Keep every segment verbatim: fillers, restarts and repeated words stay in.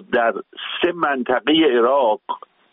در سه منطقه عراق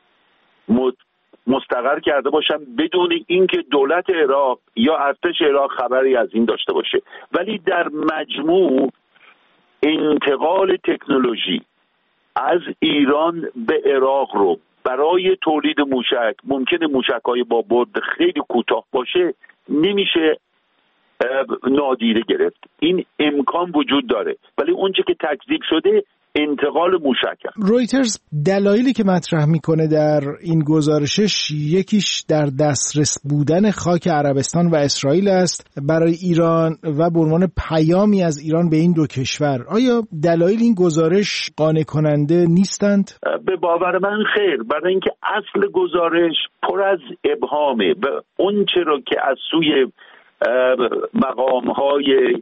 مستقر کرده باشن بدون اینکه دولت عراق یا ارتش عراق خبری از این داشته باشه. ولی در مجموع انتقال تکنولوژی از ایران به عراق رو برای تولید موشک، ممکنه موشک‌های با برد خیلی کوتاه باشه، نمیشه نادیده گرفت. این امکان وجود داره، ولی اونچه که تکذیب شده انتقال موشک است. رویترز دلایلی که مطرح میکنه در این گزارشش، یکیش در دسترس بودن خاک عربستان و اسرائیل است برای ایران و به عنوان پیامی از ایران به این دو کشور. آیا دلایل این گزارش قانع کننده نیستند؟ به باور من خیر، برای اینکه اصل گزارش پر از ابهامه و اون چرا که از سوی مقام‌های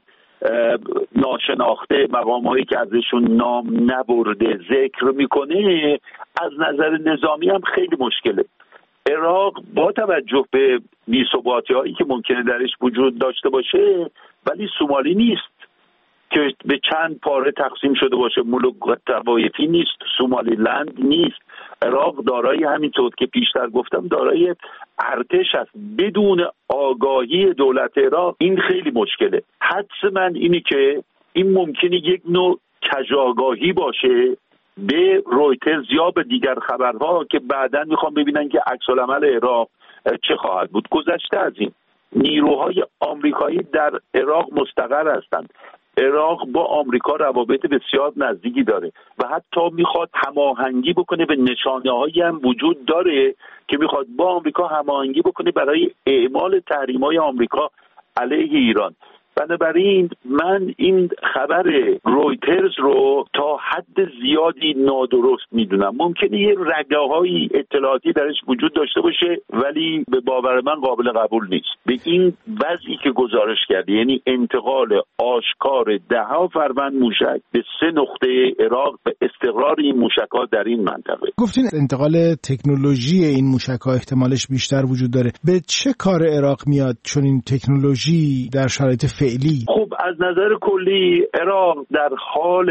ناشناخته، مقام‌هایی که ازشون نام نبرده ذکر میکنه، از نظر نظامی هم خیلی مشکله. عراق با توجه به بی‌ثباتی‌هایی که ممکنه درش وجود داشته باشه، ولی سومالی نیست که به چند پاره تقسیم شده باشه، ملوک طوایفی نیست، سومالی لند نیست. عراق دارای، همینطور که پیشتر گفتم، دارای ارتش است. بدون آگاهی دولت عراق این خیلی مشکله. حدس من اینی که این ممکنه یک نوع کژآگاهی باشه به رویترز یا به دیگر خبرها که بعداً میخوام ببینن که عکس‌العمل عراق چه خواهد بود. گذشته از این، نیروهای آمریکایی در عراق مستقر هستند. عراق با آمریکا روابط بسیار نزدیکی داره و حتی میخواد هماهنگی بکنه، به نشانه‌هایی هم وجود داره که میخواد با آمریکا هماهنگی بکنه برای اعمال تحریم‌های آمریکا علیه ایران. بنابراین من این خبر رویترز رو تا حد زیادی نادرست میدونم. ممکنه یه رگه‌های اطلاعاتی درش وجود داشته باشه، ولی به باور من قابل قبول نیست. به این وضعی که گزارش کرده، یعنی انتقال آشکار ده‌ها فروند موشک به سه نقطه عراق و استقرار این موشک‌ها در این منطقه. گفتین انتقال تکنولوژی این موشک‌ها احتمالش بیشتر وجود داره. به چه کار عراق میاد چون این تکنولوژی در شرایط فعلی؟ خب از نظر کلی عراق در حال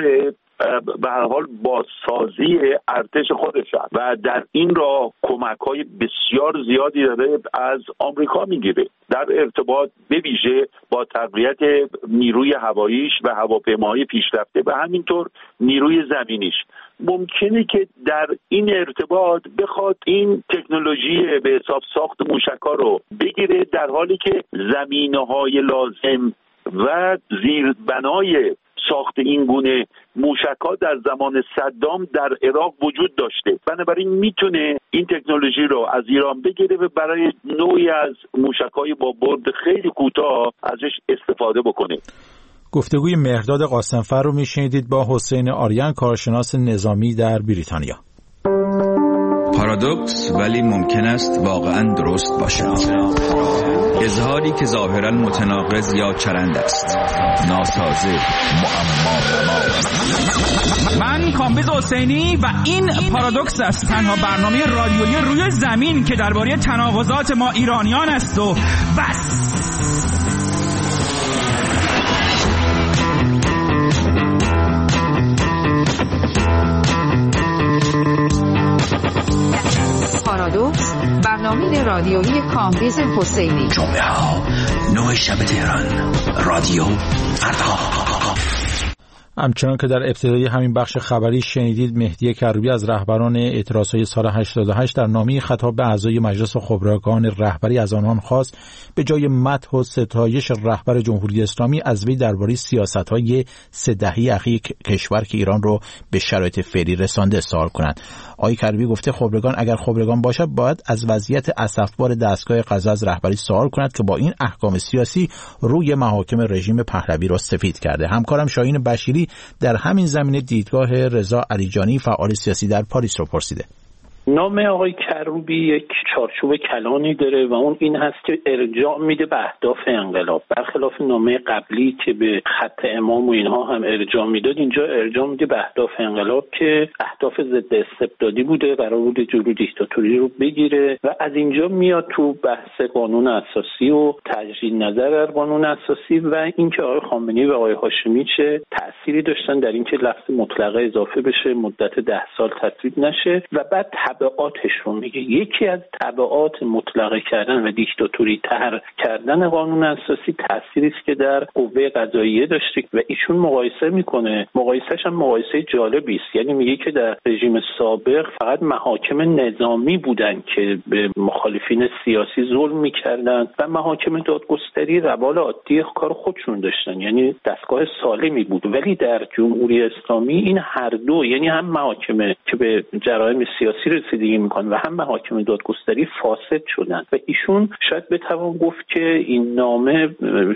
به هر حال بازسازی ارتش خودش است و در این راه کمک‌های بسیار زیادی داره از آمریکا میگیره در ارتباط به ویژه با تقویت نیروی هواییش و هواپیماهای پیشرفته و همینطور نیروی زمینیش. ممکنه که در این ارتباط بخواد این تکنولوژی به حساب ساخت موشک‌ها رو بگیره، در حالی که زمینه‌های لازم و زیربنای ساخت این گونه موشک‌ها در زمان صدام در عراق وجود داشته. بنابراین میتونه این تکنولوژی رو از ایران بگیره و برای نوعی از موشک‌های با برد خیلی کوتاه ازش استفاده بکنه. گفتگوی مهرداد قاسم‌فر رو میشنیدید با حسین آریان، کارشناس نظامی در بریتانیا. پارادوکس ولی ممکن است واقعاً درست باشد. اظهاری که ظاهراً متناقض یا چرند است، ناسازه، معما من کامبیز حسینی و این پارادوکس است، تنها برنامه رادیویی روی زمین که درباره تناقضات ما ایرانیان است و بس. پارادوکس، برنامه رادیویی کامبیز حسینی. جمعه ها نه شب تهران، رادیو فردا. همچنان که در ابتدای همین بخش خبری شنیدید، مهدی کروبی از رهبران اعتراضهای سال هشتاد و هشت در نامه خطاب به اعضای مجلس خبرگان رهبری از آنان خواست به جای مدح و ستایش رهبر جمهوری اسلامی از وی درباره سیاست‌های سه دهه اخیر کشور که ایران رو به شرایط فعلی رسانده سوال کنند. آقای کروبی گفته خبرگان اگر خبرگان باشد باید از وضعیت اسفبار دستگاه قضا از رهبری سوال کند که با این احکام سیاسی روی محاکم رژیم پهلوی را سفید کرده. همکارم شاهین بشیری در همین زمینه دیدگاه رضا علیجانی، فعال سیاسی در پاریس، رو پرسیده. نامه آقای کروبی یک چارچوب کلانی داره و اون این هست که ارجاع میده به اهداف انقلاب، برخلاف نامه قبلی که به خط امام و اینها هم ارجاع میداد، اینجا ارجاع میده به اهداف انقلاب که اهداف ضد استبدادی بوده، قرار بوده جلوی دیکتاتوری رو بگیره و از اینجا میاد تو بحث قانون اساسی و تجدید نظر در قانون اساسی و اینکه آقای خامنه‌ای و آقای هاشمی چه تأثیری داشتن در اینکه لفظ مطلقه اضافه بشه، مدت ده سال تصویب نشه و بعد تبعاتش رو میگه. یکی از تبعات مطلقه کردن و دیکتاتوری تر کردن قانون اساسی تأثیری است که در قوه قضاییه داشته و ایشون مقایسه میکنه. مقایسهش هم مقایسه جالبی است، یعنی میگه که در رژیم سابق فقط محاکم نظامی بودن که به مخالفین سیاسی ظلم میکردن و محاکم دادگستری روال عادی کار خودشون داشتن، یعنی دستگاه سالمی بود. ولی در جمهوری اسلامی این هر دو، یعنی هم محاکم که به جرایم سیاسی رسیدگی میکنن و هم محاکم دادگستری فاسد شدن و ایشون شاید بتوان گفت که این نامه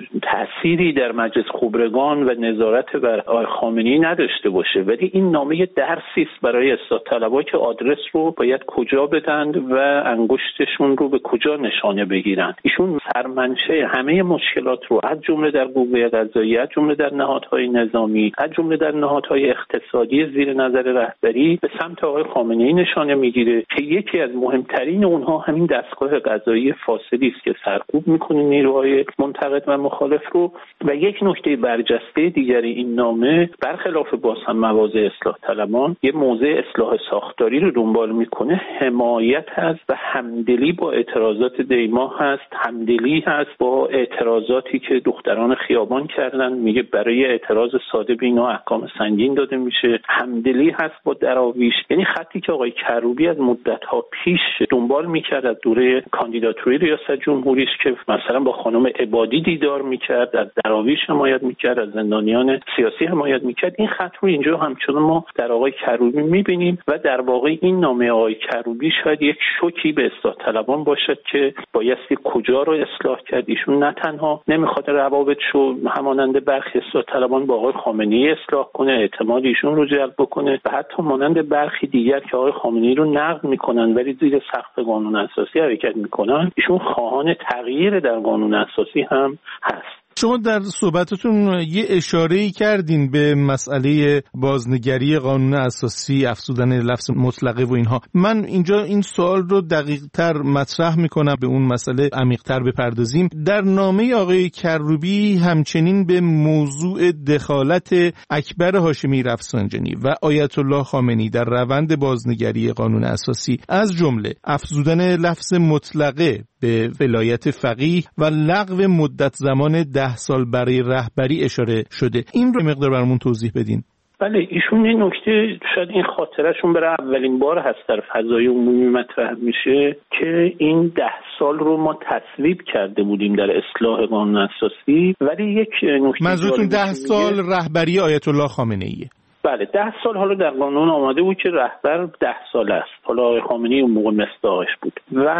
تأثیری در مجلس خبرگان و نظارت بر آقای خامنه‌ای نداشته باشه، ولی این نامه درسی است برای اصلاح طلبها که آدرس رو باید کجا بدند و انگشتشون رو به کجا نشانه بگیرن. ایشون سرمنشه همه مشکلات رو از جمله در قوه قضاییه، از جمله در نهادهای نظامی، از جمله در نهادهای اقتصادی زیر نظر رهبری به سمت آقای خامنه‌ای نشانه میگیره که یکی از مهمترین اونها همین دستگاه قضایی فاسدی است که سرکوب میکنه نیروهای منتقد و مخالف رو. و یک نکته برجسته دیگر این نامه برخلاف باز هم مواضع اصلاح طلبان یه موضع اصلاح ساختاری رو دنبال میکنه، حمایت هست و همدلی با اعتراضات دیما هست، همدلی هست با اعتراضاتی که دختران خیابان کردن، میگه برای اعتراض ساده به اینا احکام سنگین داده میشه، همدلی هست با دراویش. یعنی خطی که آقای کروبی از مدت‌ها پیش دنبال میکرد از دوره کاندیداتوری ریاست جمهوریش که مثلا با خانم عبادی دیدار میکرد، از دراویش حمایت میکرد، از زندانیان سیاسی حمایت میکرد، این خط رو اینجا همچنان ما در آقای کروبی میبینیم و در واقع این نامه آقای کروبی شاید یک شوکی به اصلاح طلبان باشد که بایستی کجا رو اصلاح کرد. ایشون نه تنها نمیخواد روابط شو همانند برخی اصلاح طلبان با آقای خامنه‌ای اصلاح کنه، اعتماد ایشون رو جلب بکنه و حتی مانند برخی دیگر که آقای خامنه‌ای رو نقد میکنن ولی زیر سقف قانون اساسی حرکت میکنن، ایشون خواهان تغییر در قانون اساسی هم هست. شما در صحبتتون یه اشاره‌ای کردین به مسئله بازنگری قانون اساسی، افزودن لفظ مطلقه و اینها. من اینجا این سوال رو دقیق‌تر مطرح میکنم، به اون مسئله عمیق‌تر بپردازیم. در نامه آقای کروبی همچنین به موضوع دخالت اکبر هاشمی رفسنجانی و آیت الله خامنه‌ای در روند بازنگری قانون اساسی از جمله افزودن لفظ مطلقه به ولایت فقیه و لغو مدت زمان ده سال برای رهبری اشاره شده. این رو مقدار برامون توضیح بدین. بله، ایشون این نکته شاید این خاطرشون برای اولین بار هست در فضای عمومی مطرح میشه که این ده سال رو ما تصویب کرده بودیم در اصلاح قانون اساسی، ولی یک نکته منظورتون ده سال رهبری آیت الله خامنه‌ایه؟ بله، ده سال حالا در قانون آماده بود که رهبر ده سال است. حالا آقای خامنه‌ای اون موقع مصداقش بود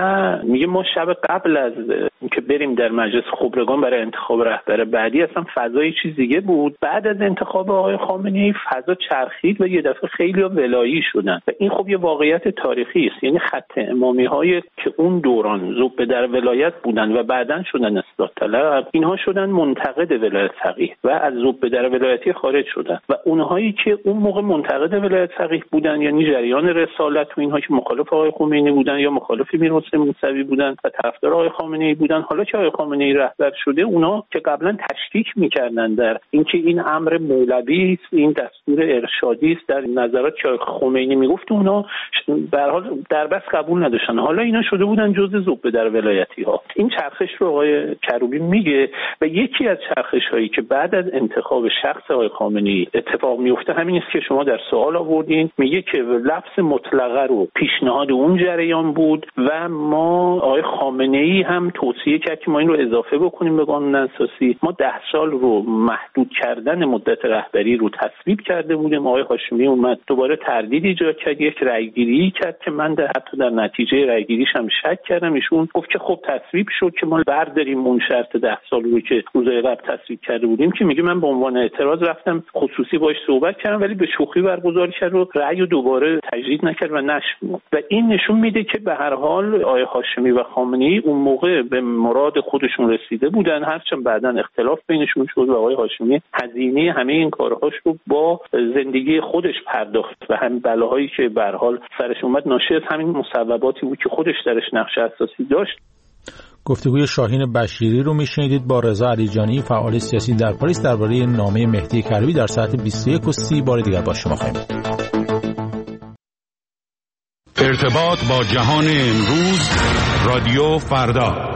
و میگه ما شب قبل از که بریم در مجلس خبرگان برای انتخاب رهبر بعدی اصلا فضای چیز دیگه بود. بعد از انتخاب آقای خامنه‌ای فضا چرخید و یه دفعه خیلی ولایی شدن و این خب یه واقعیت تاریخی است. یعنی خط امامی‌های که اون دوران زوب در ولایت بودن و بعداً شدن اصلاح طلب، اینها شدن منتقد ولایت فقیه و از زوب در ولایتی خارج شدن و اونهایی که اون موقع منتقد ولایت فقیه بودن، یعنی جریان رسالت و اینها که مخالف آقای خمینی بودن یا مخالف میرحسین موسوی بودن و طرفدار آقای خامنه‌ای بودن، حالا که آقای خامنه‌ای رهبر شده، اونا که قبلا تشکیک میکردن در اینکه این امر مولوی است، این دستور ارشادی است، در نظرات که آقای خمینی میگفت، اونا به هر حال در بس قبول نداشتن. حالا اینا شده بودن جزء زوب در ولایتی ها. این چرخش رو آقای کروبی میگه و یکی از چرخش هایی که بعد از انتخاب شخص آقای خامنه‌ای اتفاق میفته همین است که شما در سوال آوردین. میگه که لفظ مطلقه رو پیشنهاد اون جریان بود و ما آقای خامنه‌ای هم توصیه کرد که ما این رو اضافه بکنیم به قانون اساسی. ما ده سال رو محدود کردن مدت رهبری رو تصویب کرده بودیم. آقای هاشمی اومد دوباره تردید ایجاد کرد، یک رأیگیری کرد که من در حتی در نتیجه رأیگیریش هم شک کردم. ایشون گفت که خب تصویب شد که ما برداریم اون شرط ده سال رو که روزهای قبل تصویب کرده بودیم، که میگه من به عنوان اعتراض رفتم خصوصی باش صحبت کردن ولی به شوخی برگزار کرد و رأی دوباره تجدید نکرد و نشد. و این نشون میده که به هر حال آقای هاشمی و خامنه‌ای اون موقع به مراد خودشون رسیده بودن، هرچند بعداً اختلاف بینشون شد و آقای هاشمی هزینه همه این کارهاش رو با زندگی خودش پرداخت و همین بلاهایی که به هر حال سرش اومد ناشی از همین مصوباتی بود که خودش درش نقش اساسی داشت. گفتگوی شاهین بشیری رو میشنیدید با رضا علیجانی، فعال سیاسی در پاریس، درباره نامه مهدی کروبی. در ساعت بیست و یک و سی بار دیگر با شما خواهیم بود. ارتباط با جهان امروز، رادیو فردا.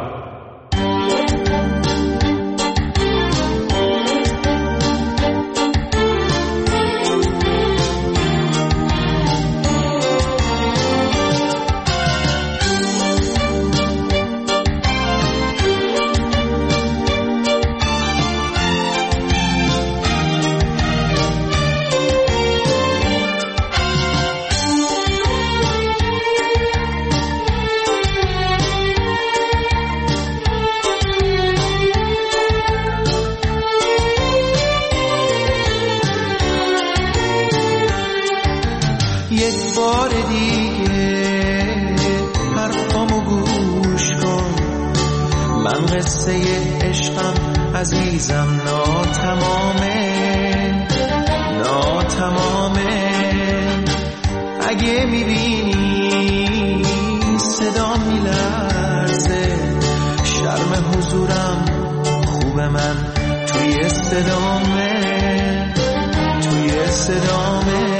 عزیزم ناتمامه ناتمامه اگه میبینی صدا میلرزه شرم حضورم خوبه من توی صدامه توی صدامه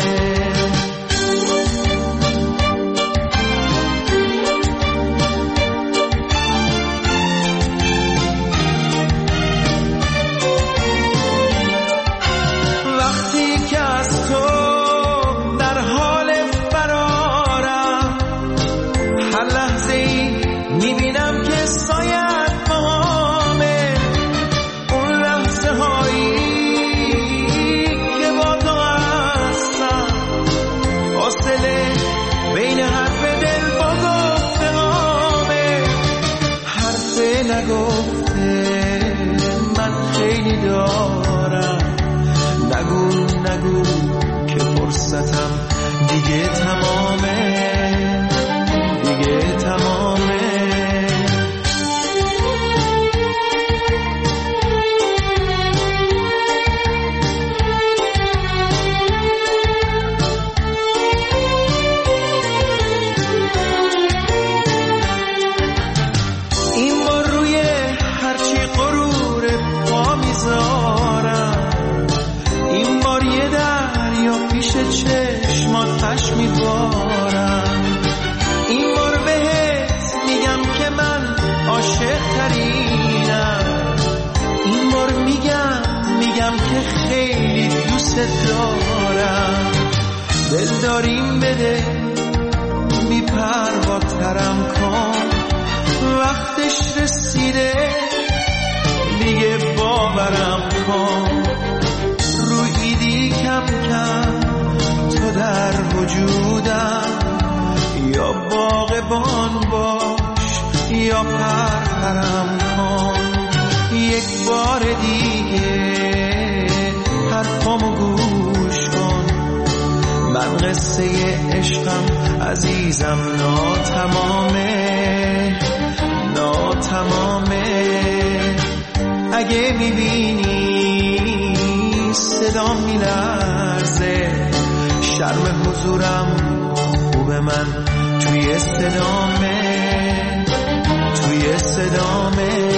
دیگه تمامه دیگه تمامه این بار روی هرچی غرور پا میذارم این بار یه دریا پیش چشمات پش میبارم این بار بهت میگم که من عاشق ترینم این بار میگم میگم که خیلی دوست دارم دل داریم بده بی پروا ترم کن وقتش رسیده دیگه باورم کن رویدی کم کم تو در وجودم یا باغبان باش یا پرپرم کن یک بار دیگه حرفامو گوش کن من قصه عشقم عزیزم ناتمامه ناتمامه اگه میبینی صدا میلرزه شرم حضورم خوبه من توی صدامه توی صدامه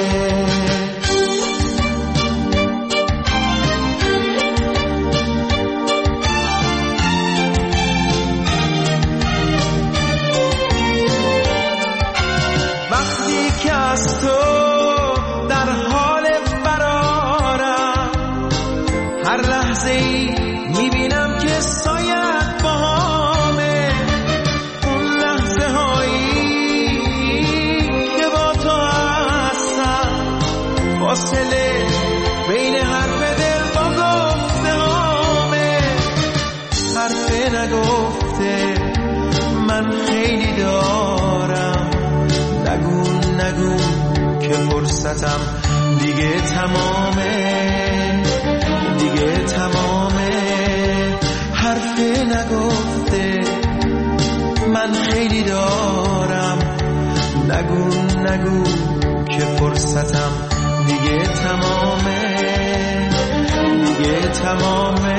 وقتی که از تو در حال فرارم هر لحظه ای میبینم که سایت باهامه اون لحظه هایی که با تو هستم فاصله بین حرف دل با گفته هامه حرف نگفته من خیلی دارم نگو نگو که فرصتم دیگه تمامه دیگه تمامه حرفی نگفته من خیلی دارم، نگو نگو که فرصتم دیگه تمامه، دیگه تمامه،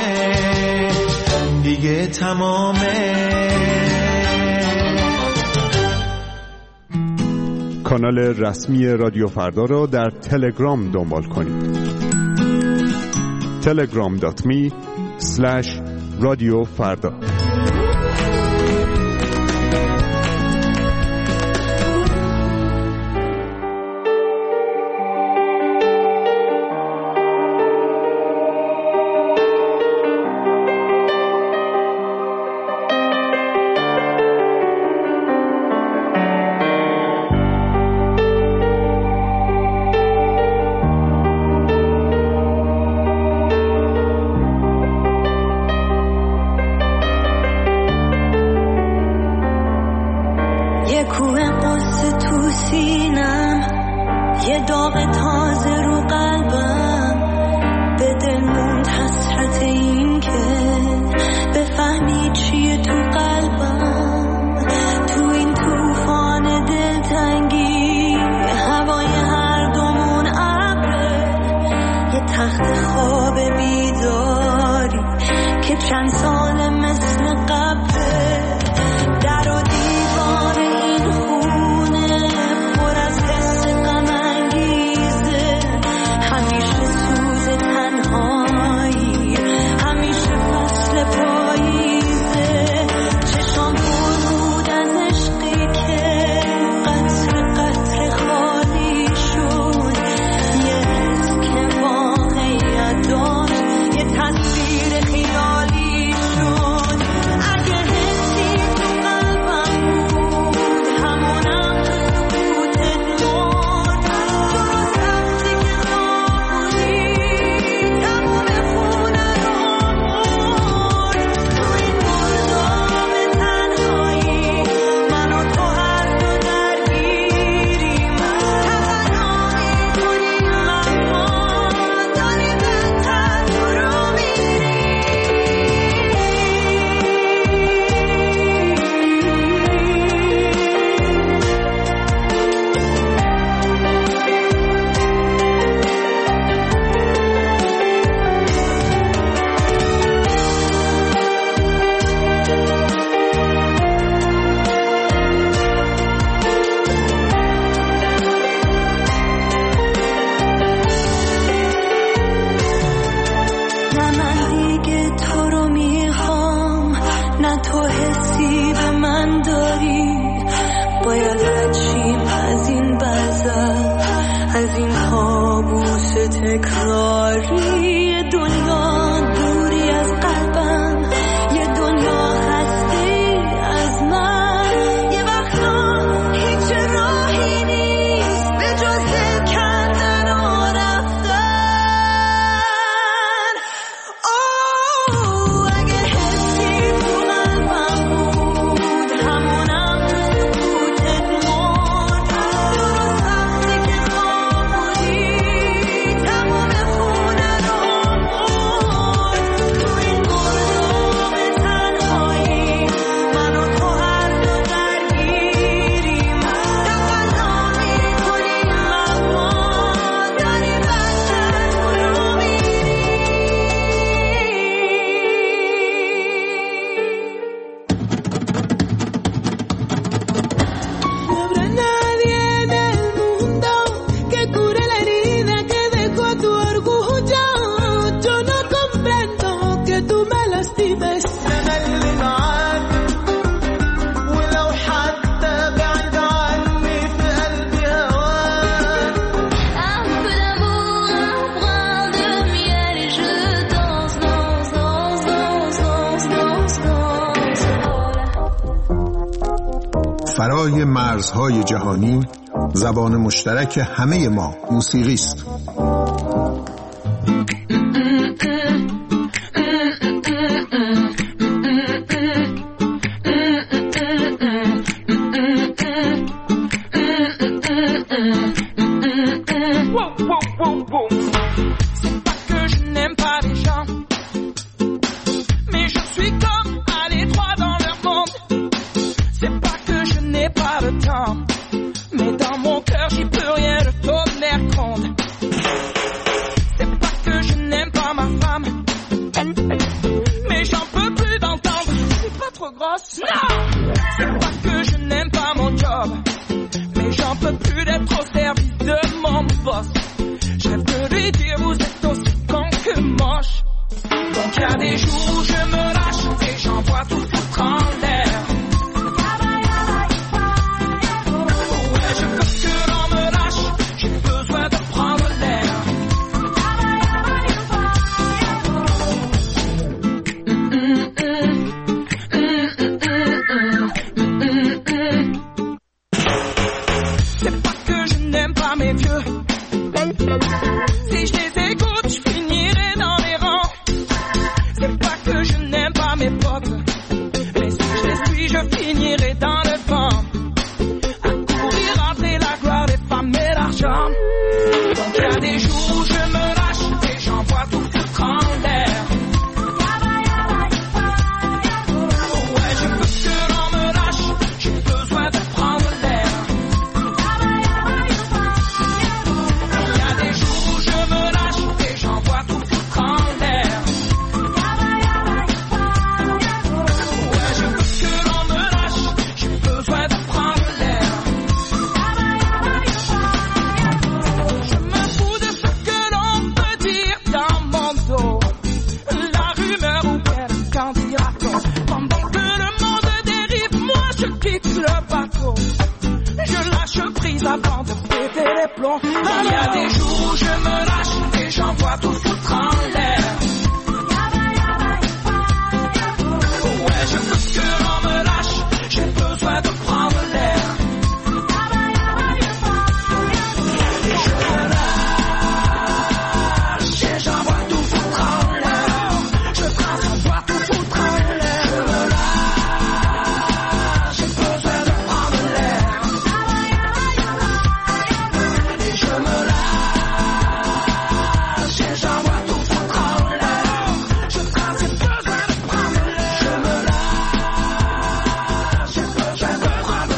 دیگه تمامه. کانال رسمی رادیو فردا را در تلگرام دنبال کنید. تلگرام دات می اسلش رادیو فردا. فرای مرزهای جهانی زبان مشترک همه ما موسیقی است. C'est pas que je n'aime pas les gens, mais je suis C'est pas que je n'aime pas mon job, mais j'en peux plus d'être au service de mon boss. Je rêve de lui dire vous êtes aussi con que moche. Donc y a des jours où je me lâche et j'envoie tout foutre en l'air. Ouais, je veux que l'on me lâche, j'ai besoin de prendre l'air. C'est pas que je n'aime pas mes vieux. Si je les écoute, je finirai dans les rangs. C'est pas que je n'aime pas mes potes, mais si je les suis, je finirai dans le vent. À courir entre la gloire des femmes et l'argent. Donc y a des jours où je me lâche et j'envoie tout foutre en l'air. Ouais, je veux que l'on me lâche, j'ai besoin de prendre l'air. Y a des jours où je me lâche et j'envoie tout foutre en l'air. Ouais, je veux que l'on me lâche, j'ai besoin de prendre l'air. Je me fous de ce que l'on peut dire dans mon dos. La rumeur ou bien qu'en dira-t-on? Pendant que le monde dérive, moi je quitte le bateau. Je lâche prise avant de péter les plombs. Il y a des jours où je me lâche et j'envoie tout foutre en l'air. Ouais, je veux que l'on me lâche, j'ai besoin de prendre l'air. Et je me lâche et j'envoie tout foutre en l'air. Je trace, j'envoie tout foutre en l'air. Je me lâche, j'ai besoin de prendre l'air. Et je me lâche et j'envoie tout foutre en l'air. Je trace, j'ai besoin de prendre l'air. Je me lâche, j'ai besoin de prendre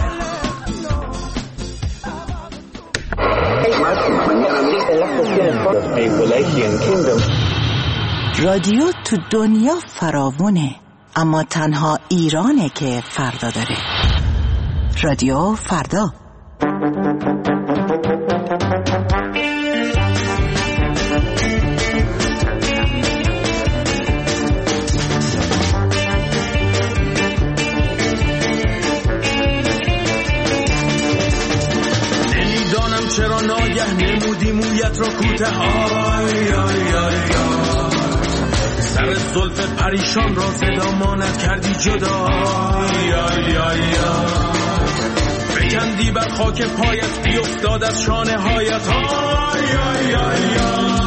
رادیو تو دنیا فراوونه، اما تنها ایرانه که فردا داره. رادیو فردا. نمیدانم چرا ناگه نمودی مویت را کوته. آی آی آی سر زلف پریشان را زدامانت کردی جدا. آی آی آی فکندی بر خاک پایت بیفتاد از شانه هایت. آی آی آی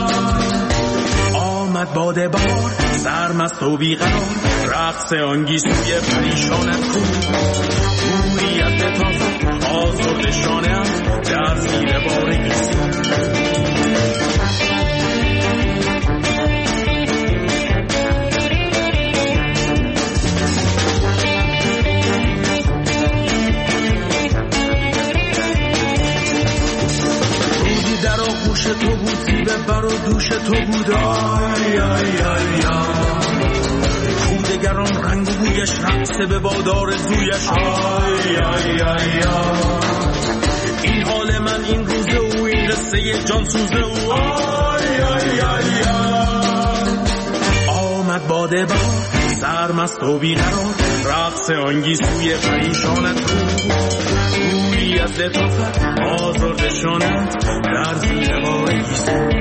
آمد باد بار سرمست و بیقرار، رقص آنگیزوی پریشانت کو. موریت لطافت آزرد شانه‌ات در زیر بار گیسو. در آغوش تو بود، زیبه بر و دوش تو بود. آی آی آی خودگران رنگ و بویش، رقصه به بادار زویش. آی آی آی این حال من این روزه و این قصه جان سوزه و. آی آی آی آمد باده بار سرمست و بیقرار، رقص آنگیزوی پریشانت بود. روی از لطافت آزرد شانت در زیر بار گیسو.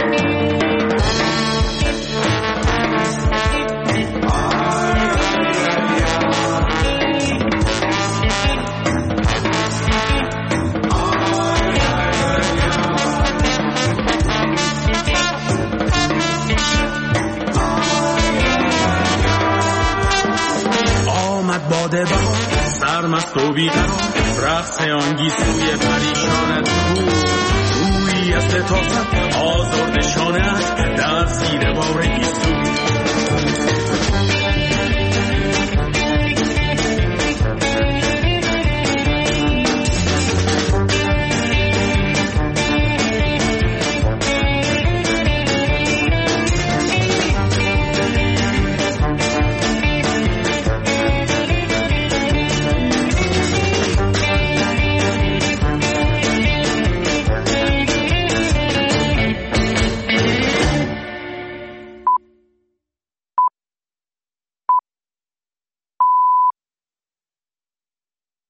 باده بار سرمست و بیقرار، رقص آنگیزوی پریشانت بود. روی از لطافت آزرد شانت در زیر بار گیسو.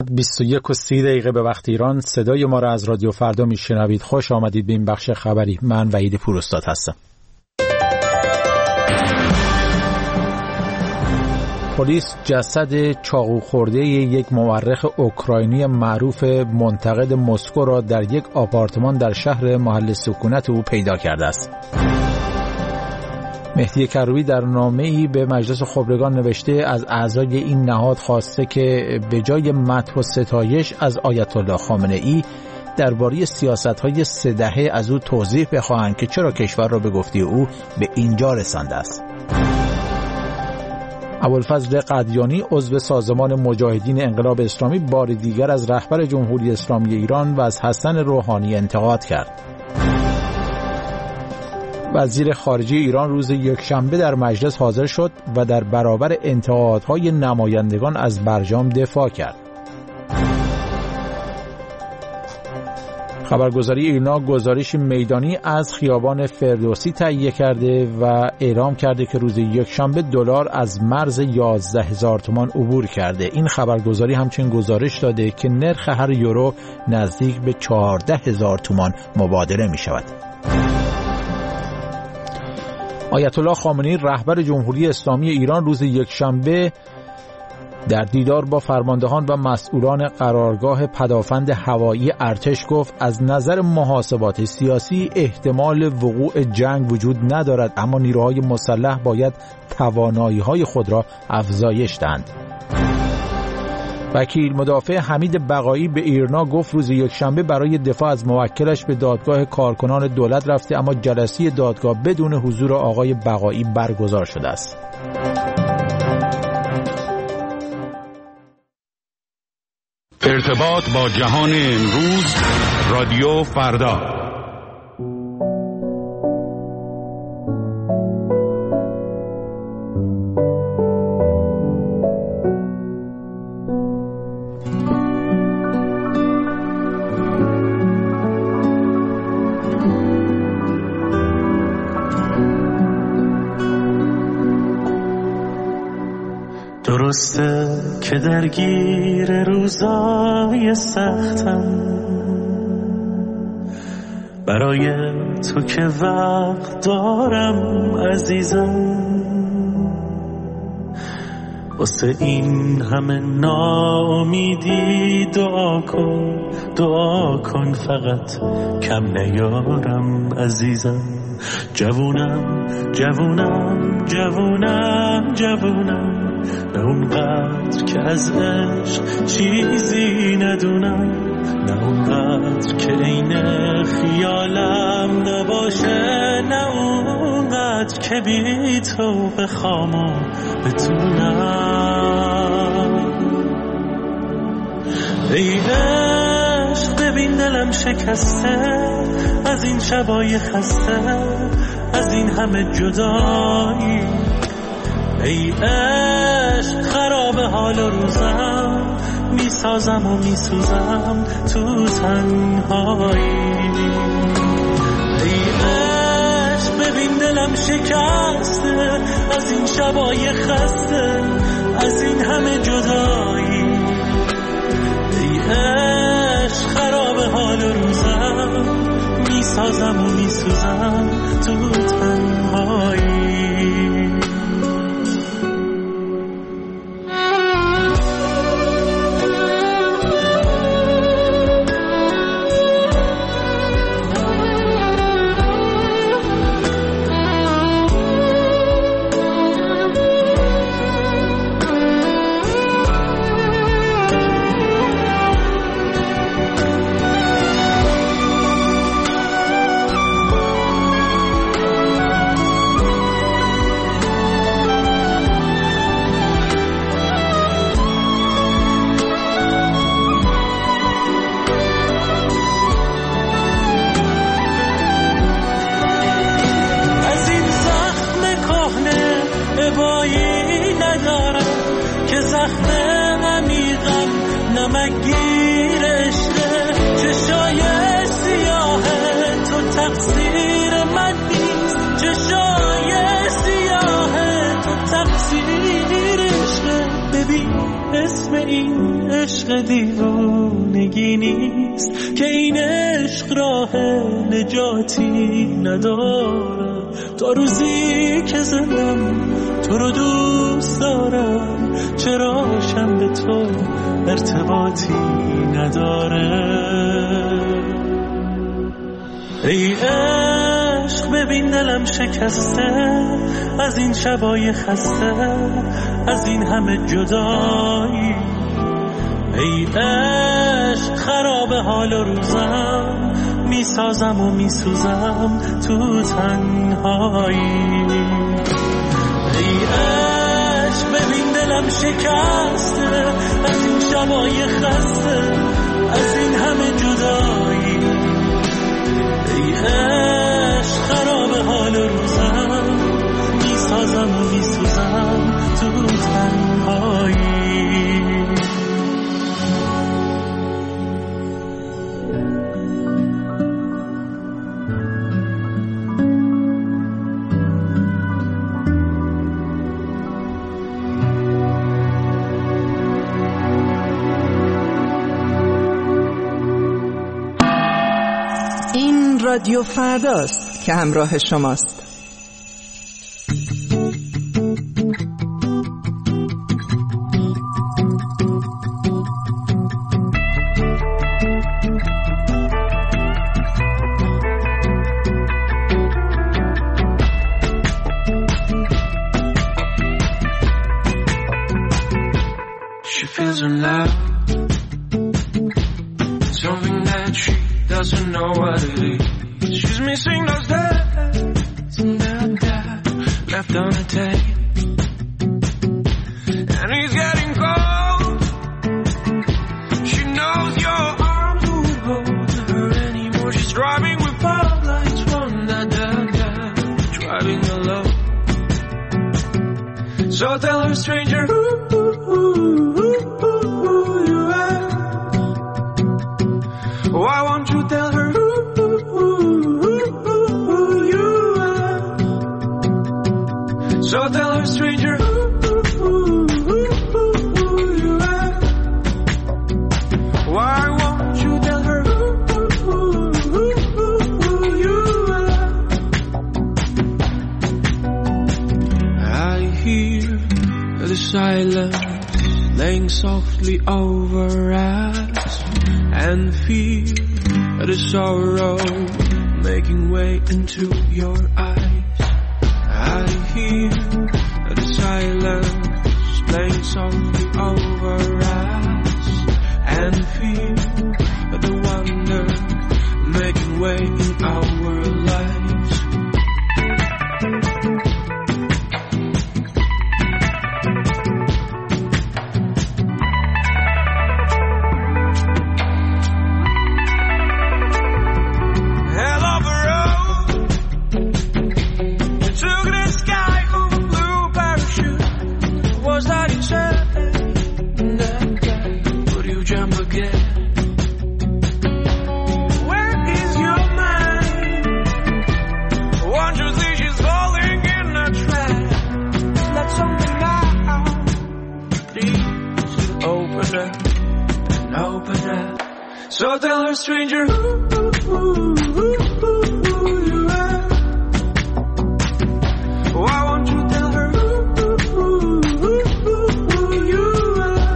بیست و یک و سی دقیقه به وقت ایران. صدای ما را از رادیو فردا میشنوید. خوش آمدید به این بخش خبری. من وحید پوراستاد هستم. پلیس جسد چاقو خورده یک مورخ اوکراینی معروف منتقد مسکو را در یک آپارتمان در شهر محل سکونت او پیدا کرده است. مهدی کروبی در نامه‌ای به مجلس خبرگان نوشته از اعضای این نهاد خواسته که به جای مدح و ستایش از آیت الله خامنه ای درباره سیاست‌های سه دهه از او توضیح بخواهند که چرا کشور را به گفته او به اینجا رسانده است. ابوالفضل قدیانی عضو سازمان مجاهدین انقلاب اسلامی بار دیگر از رهبر جمهوری اسلامی ایران و از حسن روحانی انتقاد کرد. وزیر خارجه ایران روز یکشنبه در مجلس حاضر شد و در برابر انتقادهای نمایندگان از برجام دفاع کرد. خبرگزاری ایرنا گزارش میدانی از خیابان فردوسی تهیه کرده و اعلام کرده که روز یکشنبه دلار از مرز یازده هزار تومان عبور کرده. این خبرگزاری همچنین گزارش داده که نرخ هر یورو نزدیک به چهارده هزار تومان مبادله می شود. آیت الله خامنه‌ای رهبر جمهوری اسلامی ایران روز یکشنبه در دیدار با فرماندهان و مسئولان قرارگاه پدافند هوایی ارتش گفت از نظر محاسبات سیاسی احتمال وقوع جنگ وجود ندارد، اما نیروهای مسلح باید توانایی‌های خود را افزایش دهند. وکیل مدافع حمید بقایی به ایرنا گفت روز یکشنبه برای دفاع از موکلش به دادگاه کارکنان دولت رفته، اما جلسه دادگاه بدون حضور آقای بقایی برگزار شده است. ارتباط با جهان امروز، رادیو فردا. درسته که درگیر روزای سختم، برای تو که وقت دارم عزیزم، واسه این همه ناامیدی دعا کن، دعا کن فقط کم نیارم عزیزم. جوونم جوونم جوونم جوونم، نه اونقدر که از عشق چیزی ندونم، نه اونقدر که این خیالم نباشه، نه اونقدر که بی تو بخوام و بتونم. ای عشق ببین دلم شکسته از این شبای خسته، از این همه جدایی. ای عشق خراب حال و روزم، میسازم و میسوزم تو تنهایی. ای عشق ببین دلم شکسته از این شبای خسته، از این همه جدایی. ای عشق خراب حال و روزم، میسازم و میسوزم تو تنهایی. این عشق دیوانگی نیست، که این عشق راه نجاتی ندارم. تا روزی که زندم تو رو دوست دارم، چرا شم به تو ارتباطی نداره. ای عشق ببین دلم شکسته از این شبای خسته، از این همه جدایی. ای عشق خراب حال و روزم، میسازم و میسوزم تو تنهایی. ای عشق ببین دلم شکسته از این شبای خسته، از این همه جدایی. ای عشق خراب حال روزم، میسازم و میسوزم تو تنهایی. رادیو فرداست که همراه شماست. She feels in love, something that she doesn't know what it is. She's missing those days and that that left on the tape. And he's getting cold. She knows your arms won't hold her anymore. She's driving with fog lights on that that that, driving alone. So tell her, stranger, who, who, who, who, who, who you are. Why won't you tell her who? So tell her, stranger, who, who, who, who, who you are. Why won't you tell her who, who, who, who, who you are. I hear the silence laying softly over us, and feel the sorrow making way into your eyes. I hear the silence playing softly over us, and feel the wonder making way in our lives. So tell her, stranger, who, who, who, who, who you are. Why won't you tell her who, who, who, who, who you are.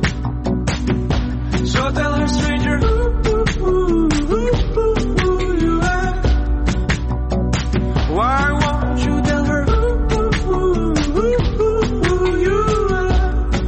So tell her, stranger, who, who, who, who, who you are. Why won't you tell her who, who, who, who, who you are.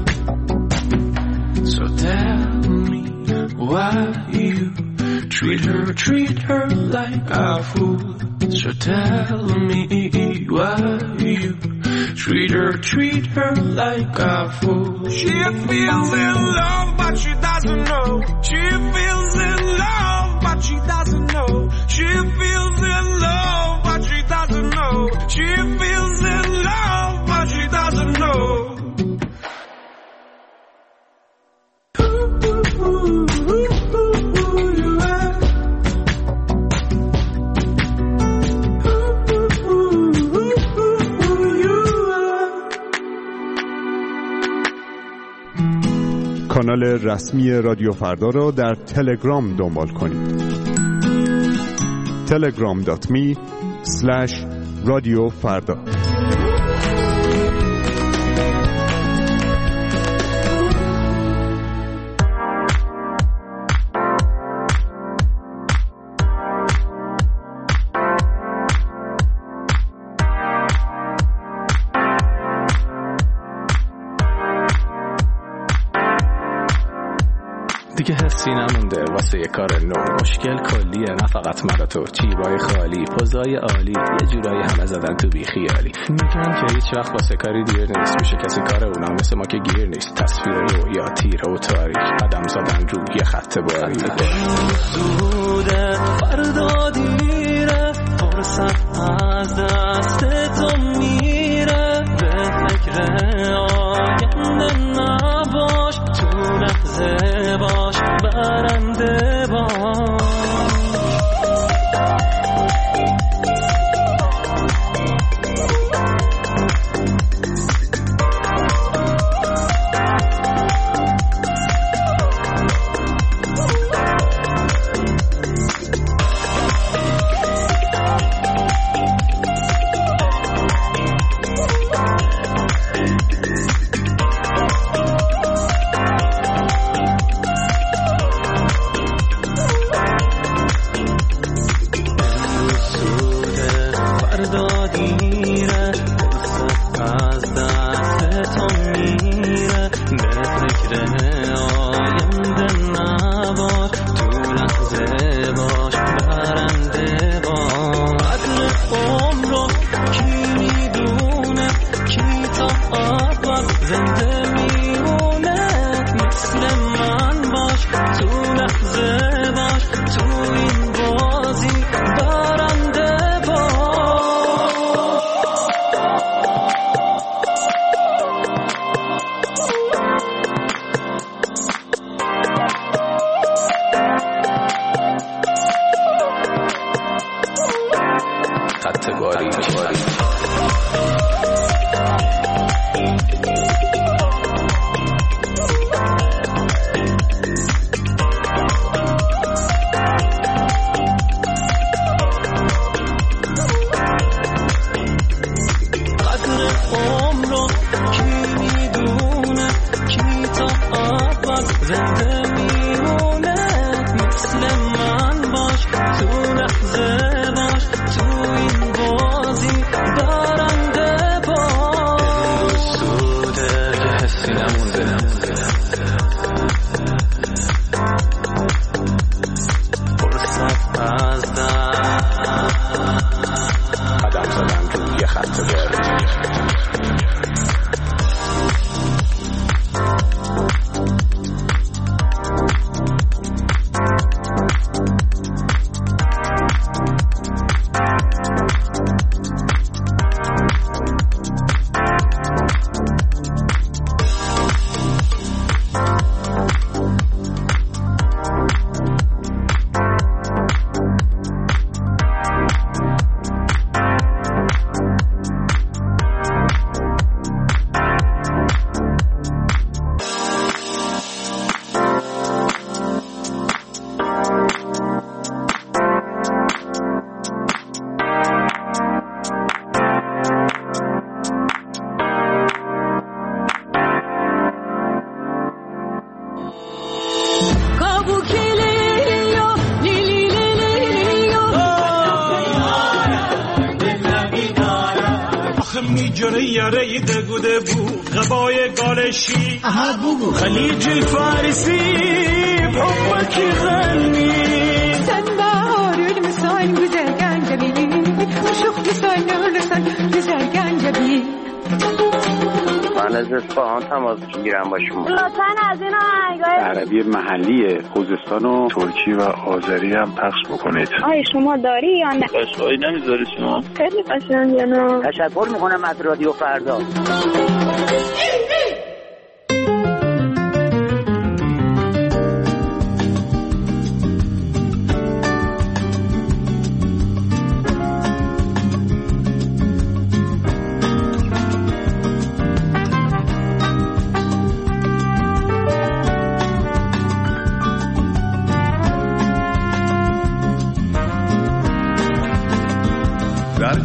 So tell me why you treat her, treat her like a fool. So tell me why you treat her, treat her like a fool. She feels in love, but she doesn't know. She feels in love, but she doesn't know. She feels in love, but she doesn't know. She feels in love, but she doesn't know. کانال رسمی رادیو فردا را در تلگرام دنبال کنید. تلگرام دات می اسلش رادیو فردا. دیگه حسی نمونده واسه یه کار نو، مشکل کلیه نه فقط من و تو، جیبای خالی پوزای عالی، یه جورایی همه زدن تو بی خیالی، میگن که هیچ وقت واسه کاری دیر نیست، میشه کسی کار اونا مثل ما که گیر نیست، تصویر رویا تیره و تاریک، قدم زدن رو یه خط باریک، زوده فردا دیره، فرصت از دست تو میره، به فکر آینده نباش، تو لحظه باش برنده باش. خليج الفارسي بحبك يغني سنبار المسان güzelgen جميل عشق لسان لسان güzelgen جميل. من از اصفهان تماس میگیرم با شما. لطفاً از این آهنگای عربی محلی خوزستان و ترکی و آذری هم پخش بکنید. آیا شما داری یا نه؟ قشقایی نمیذاری شما؟ خیلی قشنگه نه. تشکر میکنم از رادیو فردا.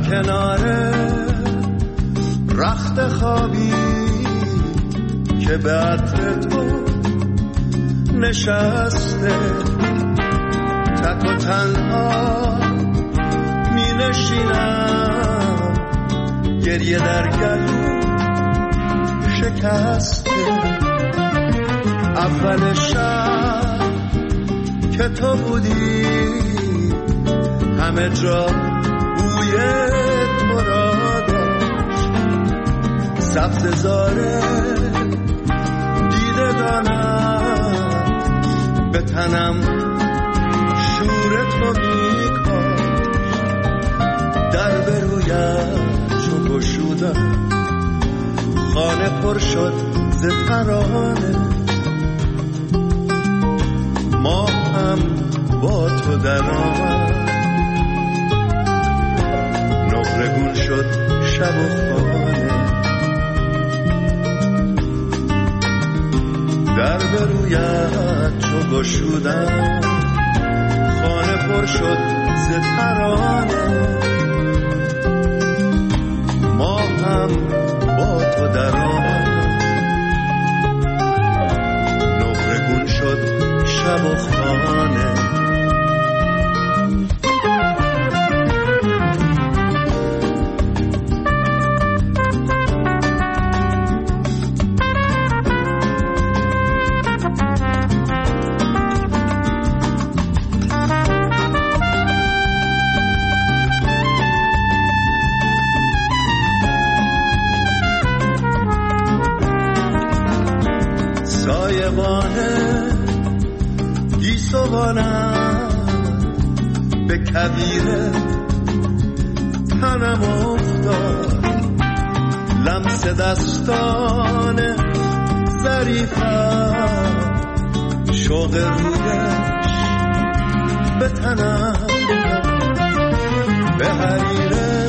کنار رخت خوابی که به عطر تو نشسته، تک و تنها می نشینم، گریه در گلو شکسته. اول شب که تو بودی همه جا بوی تو را داشت، سبز زاره دیدگانم به تنم شور تو میکاش. در به رویت چو گشودم خانه پر شد ز ترانه، ما هم با تو در آمد، نقرگون شد شب و خانه. در به رویت چو گشودم خانه پر شد ز ترانه، ما هم با تو در آمد، نقرگون شد شب و خانه. به کبیر تنم افتاد، لمس دستان ظریفم، شوق رویش به تنم، به حریره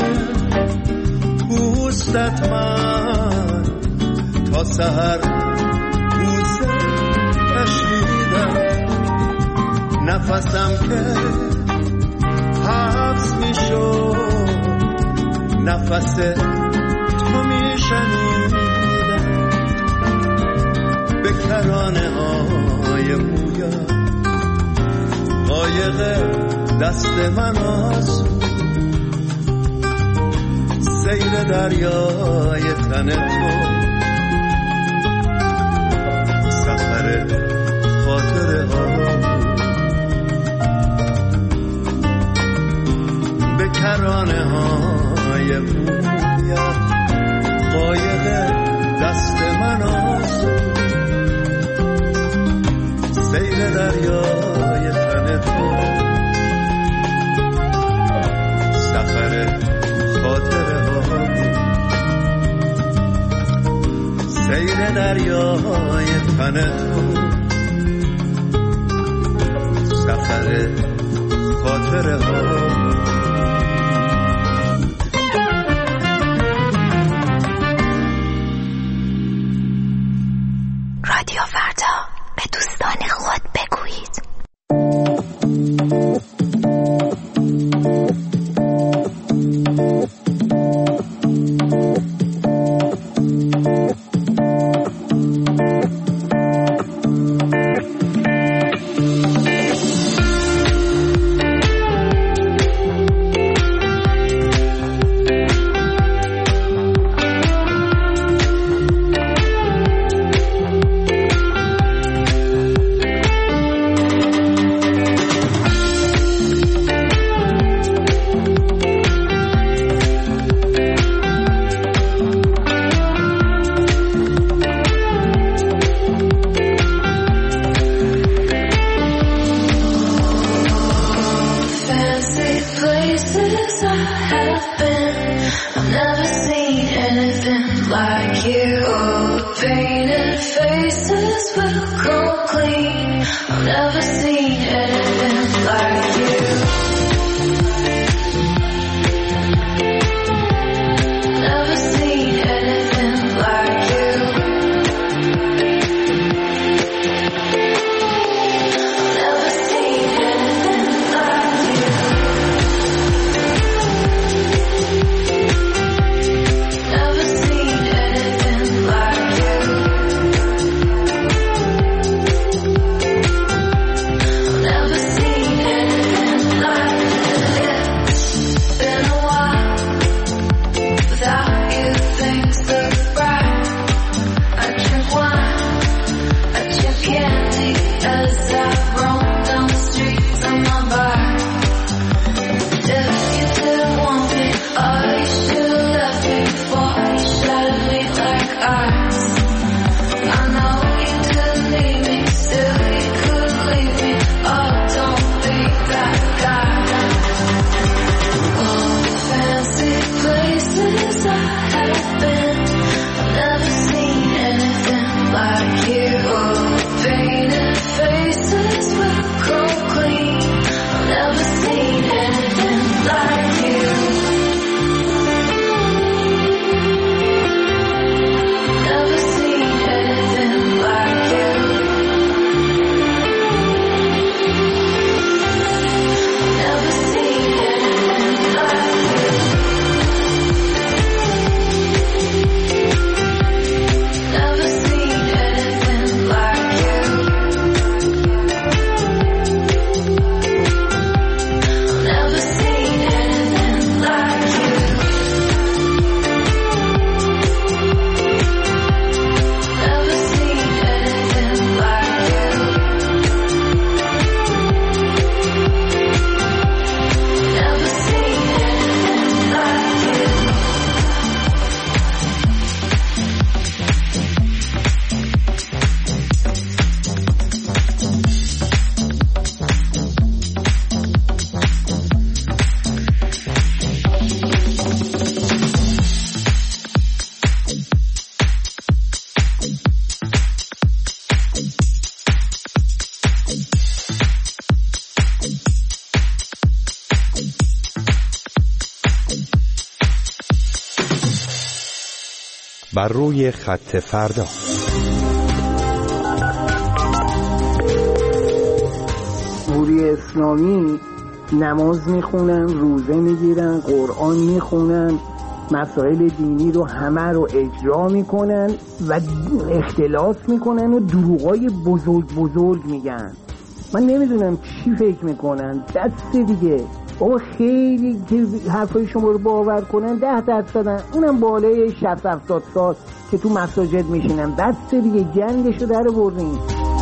پوستت من تا سحر بوسه کشیدم. نفسم که حبس می شد، نفس تو می شنیدم، به کرانه های مویم قایق دست من آسود، سیر دریای تن تو سفر خاطره ها، به کرانه های مویم قایق دست من آسود، سیر دریای تن تو سفر خاطره ها، سیر دریای تن تو سفر خاطره ها. رادیو فردا، به دوستان خود بگویید. بر روی خط فردا. جمهوری اسلامی نماز میخونن، روزه میگیرن، قرآن میخونن، مسائل دینی رو همه رو اجرا میکنن و اختلاس میکنن و دروغای بزرگ بزرگ میگن. من نمیدونم چی فکر میکنن. دست دیگه بابا خیلی که حرفای شما رو باور کنن ده درصدن، اونم بالای شصت هفتاد سال که تو مساجد میشینن. دست دیگه گندشو در بردین.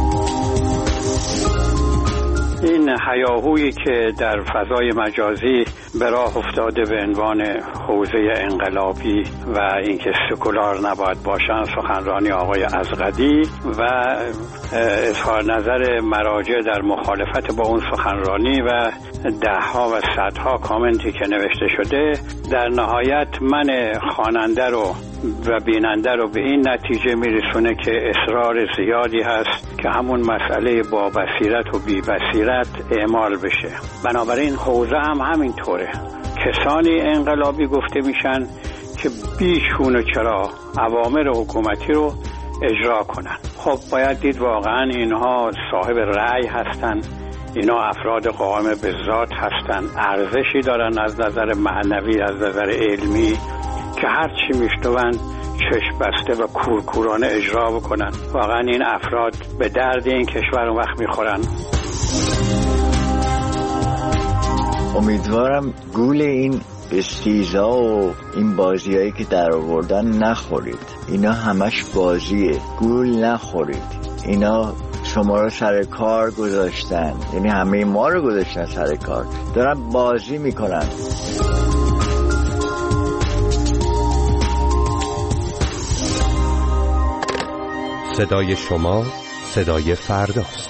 این هیاهویی که در فضای مجازی به راه افتاده به عنوان حوزه انقلابی و اینکه سکولار نباید باشن، سخنرانی آقای ازغدی و اظهار نظر مراجع در مخالفت با اون سخنرانی و دهها و صدها کامنتی که نوشته شده، در نهایت من خواننده رو و بیننده رو به این نتیجه میرسونه که اصرار زیادی هست که همون مسئله با بصیرت و بی بصیرت اعمال بشه. بنابراین حوزه هم همینطوره. کسانی انقلابی گفته میشن که بیشون و چرا اوامر حکومتی رو اجرا کنن. خب باید دید واقعا اینها صاحب رأی هستن، اینا افراد قائم به ذات هستن، ارزشی دارن از نظر معنوی، از نظر علمی، که هر چی میشنون چشم بسته و کورکورانه اجرا بکنن. واقعا این افراد به درد این کشور اون وقت میخورن. امیدوارم گول این استیزا و این بازیایی که در آوردن نخورید. اینا همش بازیه، گول نخورید. اینا شما رو سر کار گذاشتن، یعنی همه ما رو گذاشتن سر کار، دارن بازی میکنن. صدای شما صدای فرداست.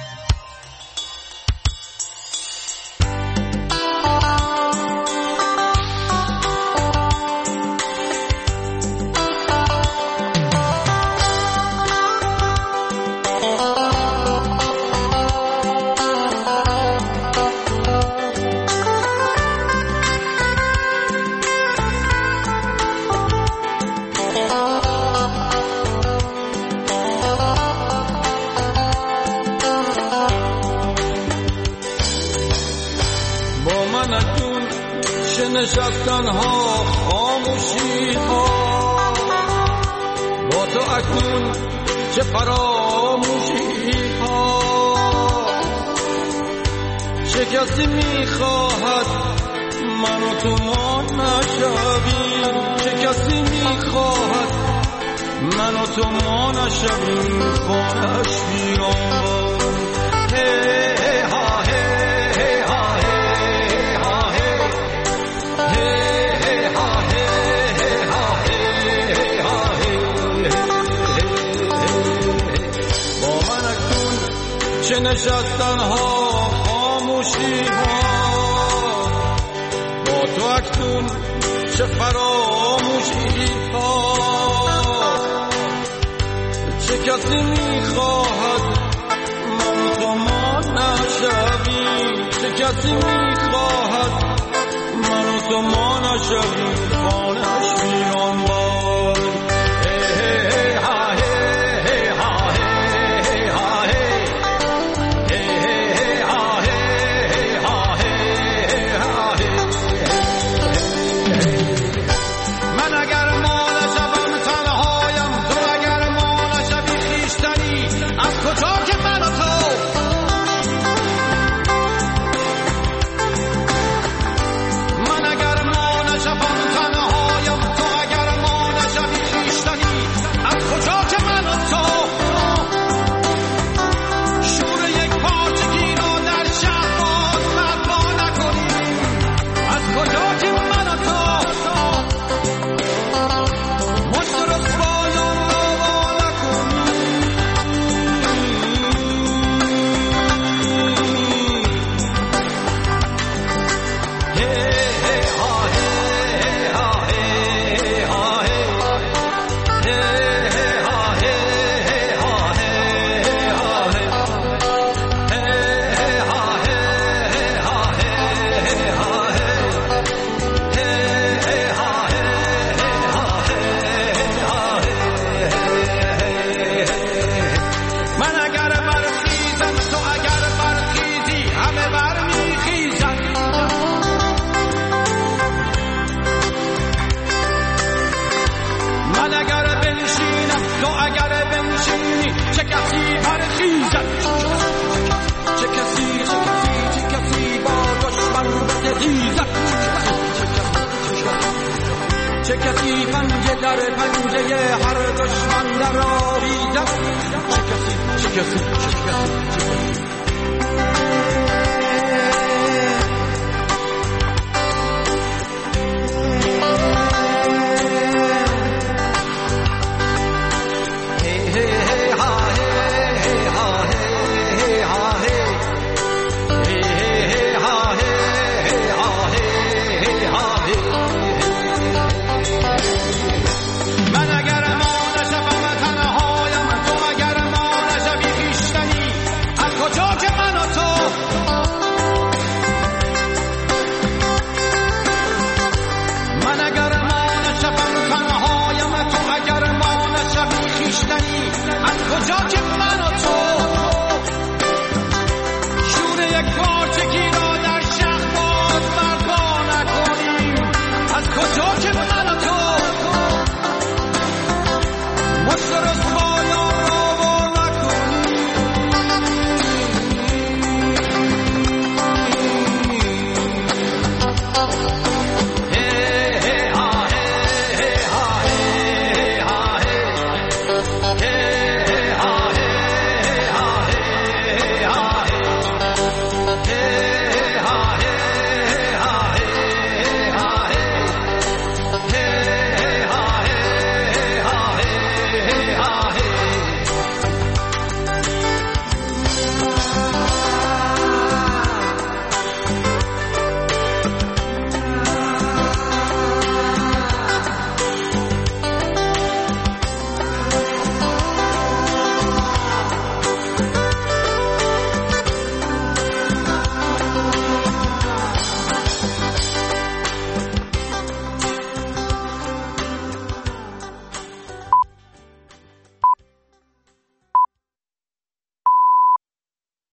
نشستن ها خاموشی ها، با تو اکنون چه فراموشی ها. چه کسی میخواهد من و تو ما نشویم، چه کسی میخواهد من و تو ما نشویم. خانه‌اش ویران هی ها هی ها چه نشستن ها خاموشی ها، با تو اکنون چه فراموشی ها. چه کسی میخواهد من و تو ما نشویم، چه کسی میخواهد من و تو ما نشویم. خانه‌اش ویران باد من اگر ما نشوم تنها در پنجه هر دشمن در آویزد. چه کسی چه کسی چه کسی